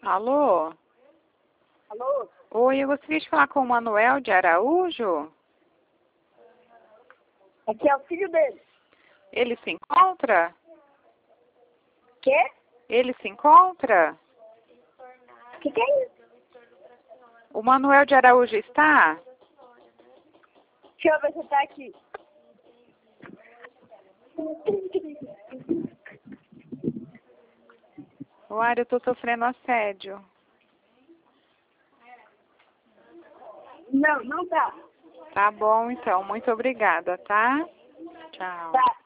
Alô? Alô? Oi, eu gostaria de falar com o Manuel de Araújo. Aqui é o filho dele. Ele se encontra? Quê? Ele se encontra? O que é isso? O Manuel de Araújo está? Deixa eu ver se tá aqui. Lara, eu tô sofrendo assédio. Não, não tá. Tá bom, então. Muito obrigada, tá? Tchau. Tá.